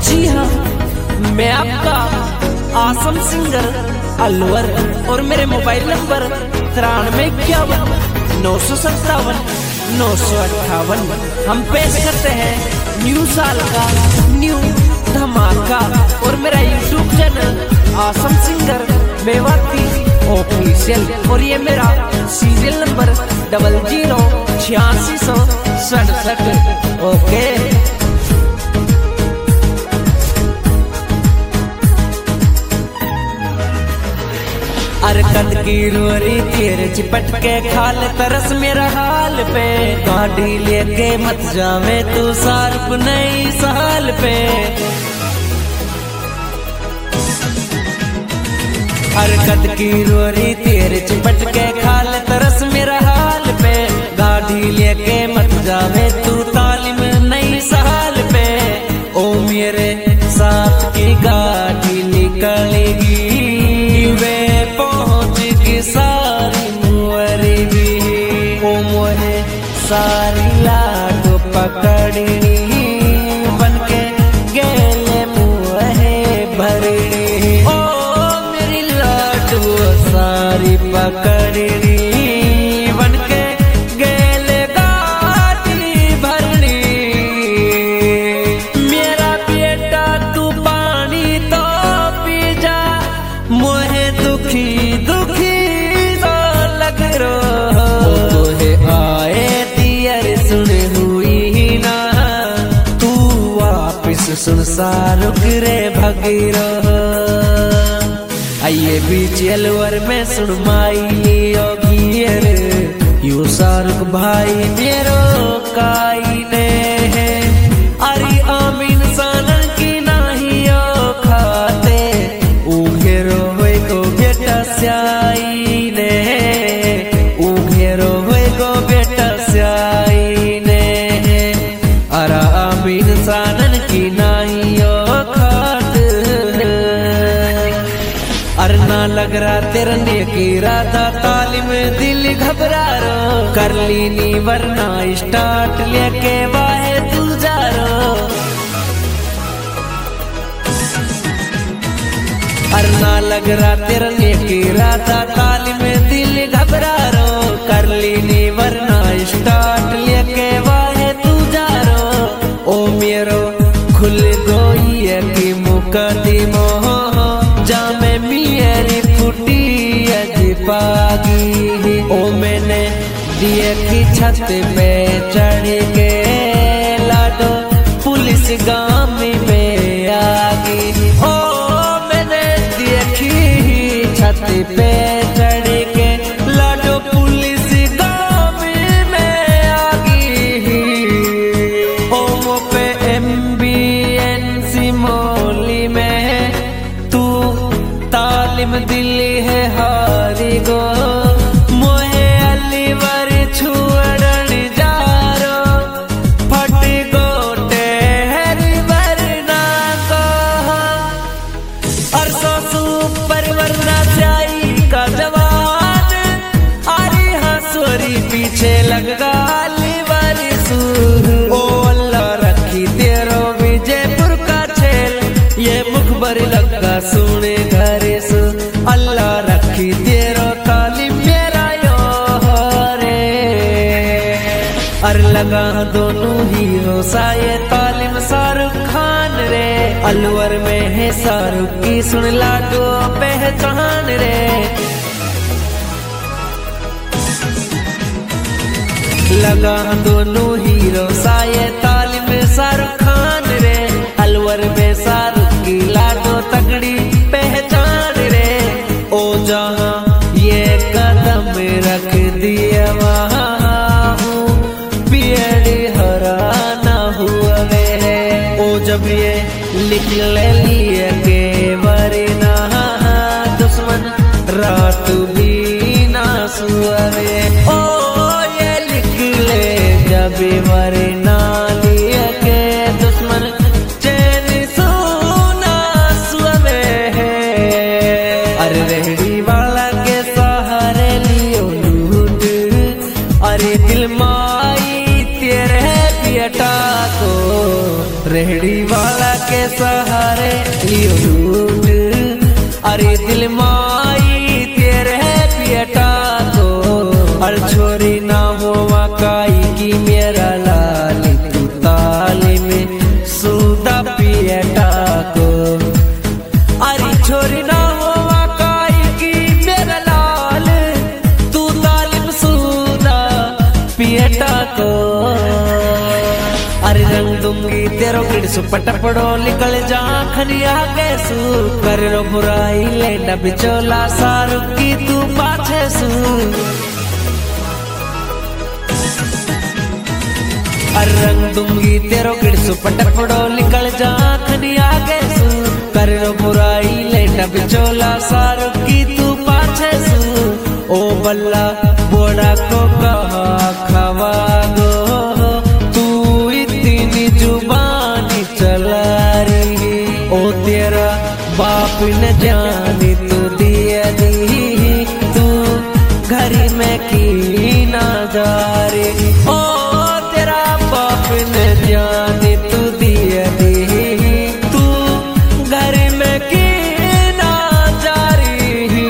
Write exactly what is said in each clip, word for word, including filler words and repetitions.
जी हाँ, मैं आपका आसम सिंगर अलवर और मेरे मोबाइल नंबर तिरानवे इक्यावन नौ सौ सत्तावन नौ सौ अट्ठावन। हम पेश करते हैं न्यू साल का न्यू धमाका और मेरा YouTube channel Aasam singer Mewati official और ये मेरा सीरियल नंबर डबल जीरो छियासी सौ सड़सठ। ओके अरकत की रोरी तेरे चिपट के खाल तरस मेरा हाल पे, गाड़ी लेके मत जावे तू सार्फ नई साल पे। हरकत की रोरी तेरे चिपट के खाल तरस मेरा हाल पे, गाड़ी लेके मत जावे तू तालिम नई साल पे। ओ मेरे साथ की गाड़ी निकलेगी वे पहुंचेगी सारी मुअरी भी, ओ मोहे सारी लाडो पकड़नी बनके गेले मुहे भरनी। ओ मेरी लाडो सारी पकड़नी बनके गेले गाड़ी भरनी। मेरा बेटा तू पानी तो पी जा, मोहे दुखी दुखी तो लग रो। तोहे आए दियर सुन हुई ना, तू वापिस सुन सारुक रे भगीरो। आइए बीच अलवर में सुन माई गियर, यू सारुक भाई मेरो काई ने है। अरे आमीन सानन की नाही ओ खाते, उघेरो होए को बेटा स्याई ने, उघेरो होए को बेटा स्याई ने। अरा आमीन सानन की नाही ओ खात, अरना लग रहा तेरा नेकी राधा तालिम दिल घबरा रो। कर लीनी वरना स्टार्ट लेके वाहे तू जा रो। अरना लग रहा तेरा नेकी राधा तालिम दिल घबरा रो। कर लीनी वरना स्टार्ट लेके वाहे तू जा रो। ओ मेरो खुल गोई है कि मुकदमो जामे मेरी फुटी अज पागी। ओ मैंने दिए की छत पे चढ़ के लाडो पुलिस गांव में आ गई। ओ मैंने देखी छत पे चढ़ के लाडो पुलिस गांव में आ गई। ओ मो पे एम बी एन सी मोली में तू तालिम दिल्ली है हारी गो। मोहे अलीवर छुअड़न जारो, फट गोटे हरी वरना को। अरसों सुपर वरना स्याई का जवान, आरी हंसोरी पीछे लग गाली वरसू। ओ अल्लाह रखी तेरो विजयपुर का छेल, ये मुखबर लगा सुने घरे सु। अल्लाह रखी तेरो तालिम मेरा यो रे। अर लगा दोनों हीरो साये तालिम शाहरुख खान रे। अलवर में है शाहरुख की सुन लाडो पहचान रे। लगा दोनों हीरो साये तालिम शाहरुख खान रे। अलवर में शाहरुख की लाडो तगड़ी पहचान रे। ओ जहाँ ये कदम रख दिया वहाँ हूँ पियड़ी हरा ना हुआ वे। ओ जब ये लिख ले लिए के वरना दुश्मन रात भी ना सुआ वे। ओ ये लिख ले जब वरना लिए के दुश्मन चैन सोना सुआ वे। अरे रेहड़ी वाला के सहारे लियो लूट, अरे दिल माई तेरे बेटा को रेहड़ी वाला के सहारे लियो लूट, अरे दिल माई तेरे पियटा को, अर छोरी ना होवा काई की मेरा लाल तू ताली में सूदा पियटा को, अरे छोरी ना होवा काई की मेरा लाल तू ताली में सूदा पियटा को, अरे रंग दूंगी तेरो गिड़सु पटपड़ो निकल जा खनिया कैसू, कर रो बुराई लेना बिचोला सारू की तू पाछे सू, अरे रंग दूंगी तेरो गिड़सु पटपड़ो निकल जा खनिया कैसू, कर रो बुराई लेना बिचोला सारू की तू पाछे सू, ओ बल्ला बोड़ा को कहा खवा गो जुबानी चला रही, ओ तेरा बाप न जानी तू दिया दी, तू घर में की ना जा रही, ओ तेरा बाप न जानी तू दिया दी, तू घर में की ना जा रही।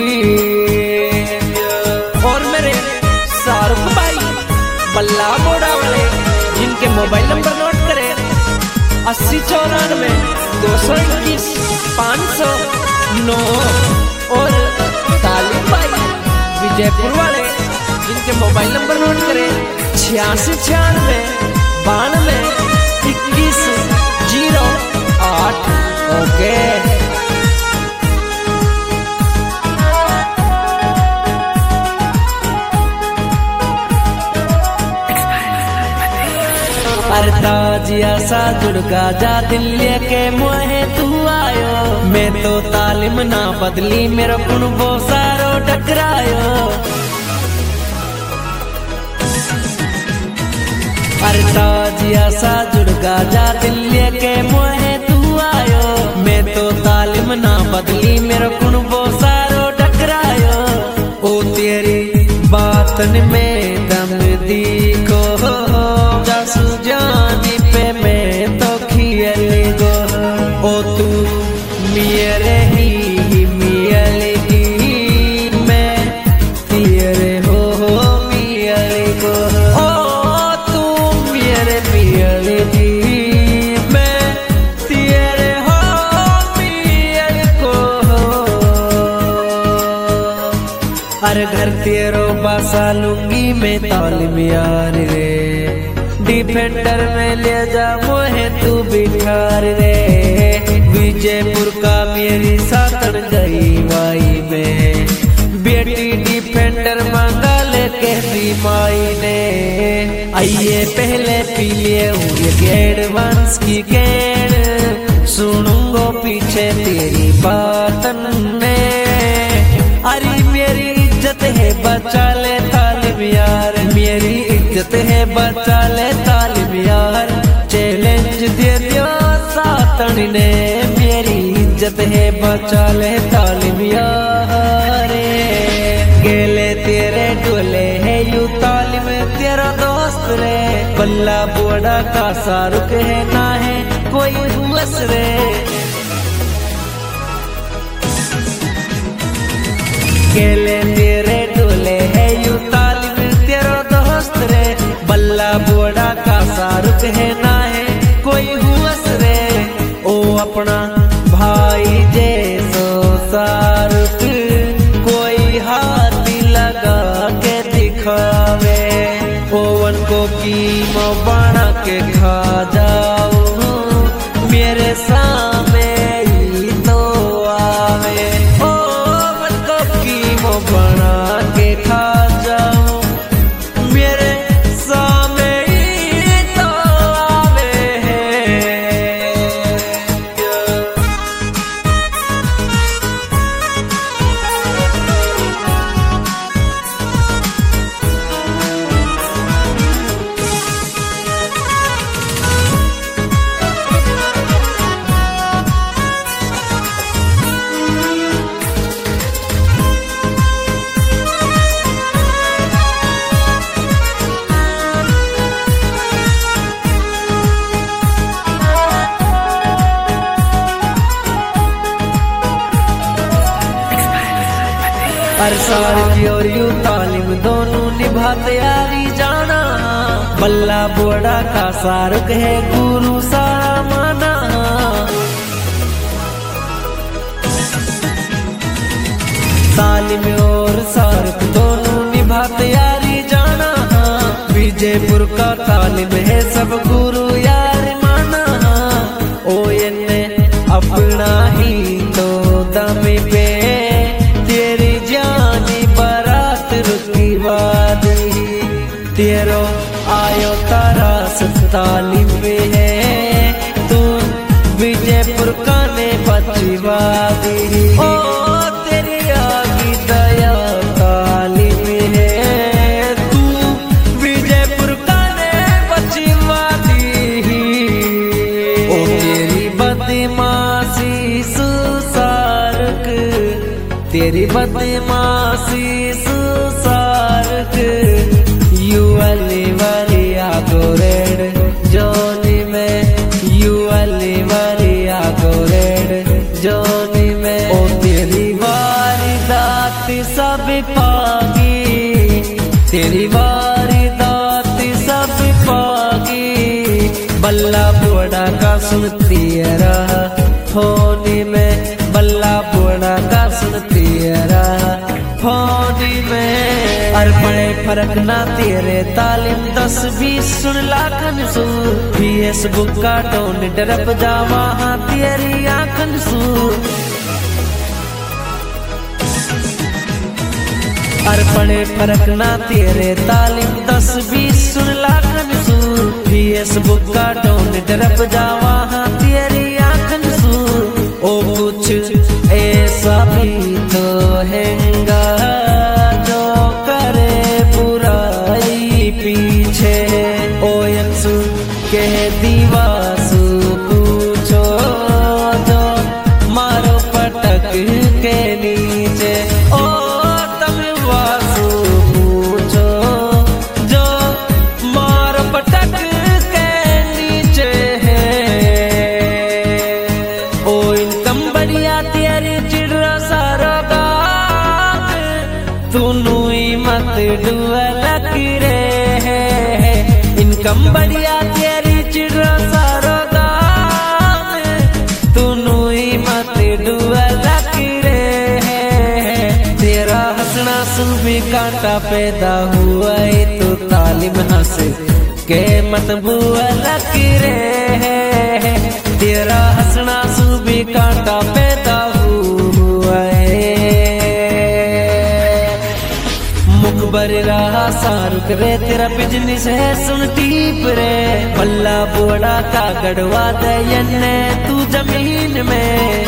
और मेरे शाहरुख भाई बल्ला बोड़ा वाले जिनके मोबाइल नंबर नोट करे अस्सी चौरानवे दो सौ इक्कीस पाँच सौ नौ, और तालिब भाई विजयपुर वाले जिनके मोबाइल नंबर नोट करें छियासी छियानवे बानवे इक्कीस जीरो आठ। ओके जिया सा जुड़गा जा दिल्ली के मोहे तू आयो, मैं तो तालिम ना बदली मेरा कुन वो सारो टकरायो, अरे ताजिया सा जुड़गा जा दिल्ली के मोहे तू आयो, मैं तो तालिम ना बदली मेरा कुन वो सारो टकरायो, ओ तेरी बातन में दम दिखो जासू जानी पे मैं तो खियल गो, ओ तू मेरे ही मियल की मैं तेरे हो मियल गो, ओ तू मेरे मियल की मैं तेरे हो मियल को, अरे घर तेरो बासा लूंगी मैं तालिम यार रे, डिफेंडर में ले जा मोहे तू बिठार रे, विजयपुर का मेरी सातन गई वाई में, बेटी डिफेंडर मांगा लेके दी माई ने, आइए पहले पी लिए एडवांस की गेड़, सुनूंगो पीछे तेरी बातन में, अरे मेरी इज्जत है बचा ले तालिब यार, मेरी इज्जत है बचा ले तालिब यार, चैलेंज दे दियो सातन ने, मेरी इज्जत है बचा ले तालिब यार, गेले तेरे डोले है यू तालिब तेरा दोस्त रे, बल्ला बोड़ा का शाहरुख है ना है कोई हुस रे, गेले तेरे डोले है यू तालिब तेरा दोस्त रे, बल्ला बोड़ा का शाहरुख है ना है कोई हुस रे, ओ अपना भाई जैसो शाहरुख कोई हाथ लगा के दिखावे, ओवन को कीमो बना के खा जाओ मेरे सामने ही तो आवे, ओवन को कीमो बना के खा जाओ मेरे सामने ही तो आवे, अर सार की और यू तालिम दोनों निभाते यारी जाना, बल्ला बोड़ा का सारुक है गुरु सारा माना। तालिम और सारुक दोनों निभाते यारी जाना, विजयपुर का तालिम है सब गुरु यार माना। ओ ये अपना ही तो दम पे तेरी जानी बारात रुकी वादी, तेरो आयो तारा तालिम में है तू विजयपुर का ने बची वादी। ओ तेरी आगी दया तालिम है तू विजयपुर का ने बची वादी। ओ तेरी बदमाशी सुसारक, तेरी बदमाशी सुसारक, यू अली वाली आगोरेड जोनी में, यू अली वाली आगोरेड जोनी में। ओ तेरी वारदात सब पागी, तेरी वारदात सब पागी, बल्ला बोड़ा का सुनती रहा होनी में, बल्ला बोड़ा का सुनती रहा होनी में। अर बड़े फर्क ना तेरे तालिम दस बीस सुन लाखन सू, फेसबुक का टोन डरप जावा हाँ तेरी आंखन सू। अर बड़े फर्क ना तेरे तालिम दस बीस सुन लाखन सू, फेसबुक का टोन डरप जावा हाँ तेरी आंखन सू। ओ कुछ ऐसा भी तो हैगा जो करे बुराई पीछे, ओ यंसु के दीवासु पूछो जो मारो पटक के नीचे। ओ तम वासु पूछो जो मारो पटक के नीचे है। ओ इनकम बढ़िया तेरी चिड़रा सारा गाँव, तूनु मत डुअलक रे है। इनकम बढ़िया तेरी चिड़रा सारा गाँव, तूनु मत डुअलक रे है। तेरा हंसना सुन भी कांटा पैदा हुआ तो तालिम हंस के मत बुअलक रे है। तेरा हंसना सुन भी कांटा पैदा हुआ है। मुखबर रहा सारुक रे तेरा बिजनेस है सुन टीप रे, बल्ला बोड़ा का गड़वा दयने तू जमीन में।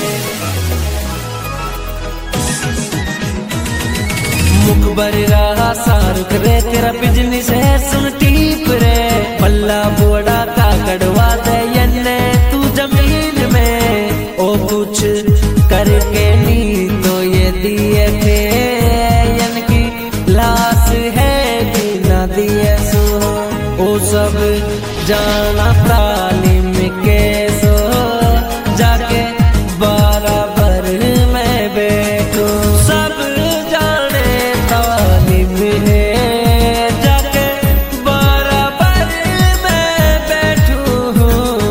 मुखबर रहा सारुक रे तेरा बिजनेस है सुन टीप रे, बल्ला बोड़ा का गड़वा दयने तू जमीन में। ओ कुछ करके नी तो ये दिए थे यन की लाश है कि ना दिए सो। ओ सब जाना तालिम के सो जाके बराबर में बैठो, सब जाने तालिम है जाके बराबर में बैठो।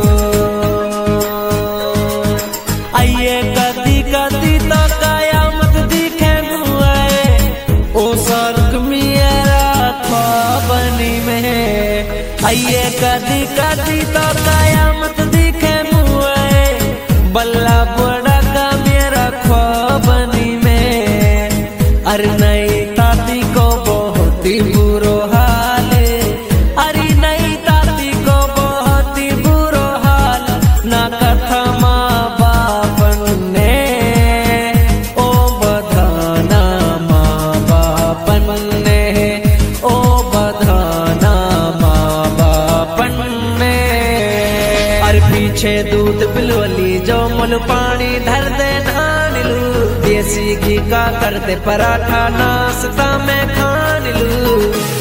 आइए कदी कदी तो कयामत दिखे हुए, ओ सारुक मेरा ख्वाबनी में। आइए कदी कदी तो कयामत दिखे हुए, बल्ला बोड़ा का मेरा ख्वाबनी में। अरे नई ताती को बहुत ही बुरो हाल, अरे नई ताती को बहुत ही बुरो हाल, ना कथा माँ बापन ने ओ बधाना माँ बापन ने, ओ बधाना माँ बापन ने। अरे पीछे दूध बिलवली जो मुल पानी धर दे धान लू, देसी घी का कर दे पराठा नाश्ता में खान लू।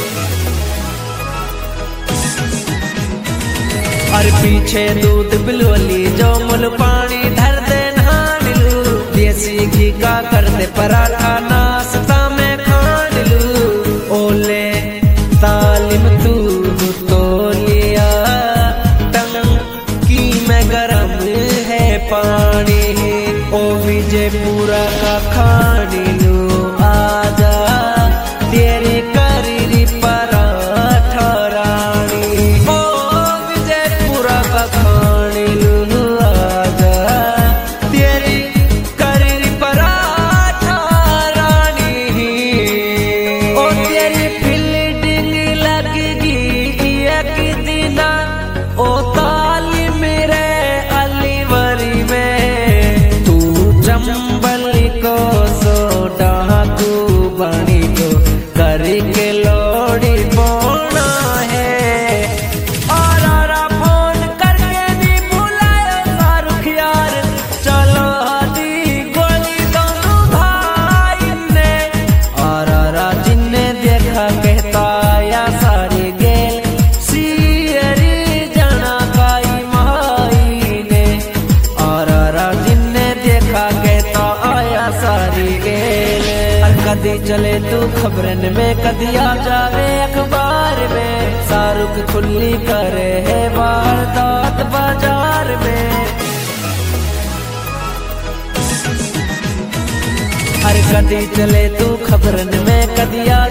और पीछे दूध बिलवली जो मुल पानी धर दे नहान लू, देसी घी का कर दे पराठा नाश्ता में पानी ओ विजय पूरा का खानी लू आजा तेरी करी पराठा रानी ओ विजय पूरा का खानी लू आजा तेरी करी पराठा रानी ओ तेरी फील्डिंग लगगी एक दिना ओ ताली मेरे अलीवरी में तू चंबल को सो डाकू बनी तो करके लोड़ी बोना है और आरा फोन करके भी बुलाया शाहरुख यार चलो दी गोली दोनों भाई ने और आरा जिन्ने देखा कहता या सारी गेल सियरी जना काई माई ने और आरा जिन्ने देखा कहता आया सारी गेल और कदी चले तू खबरन में कदी आ जावे अखबार में शाहरुख खुली करे है वारदात बाजार में हर कदी चले तू खबरन में कदी आ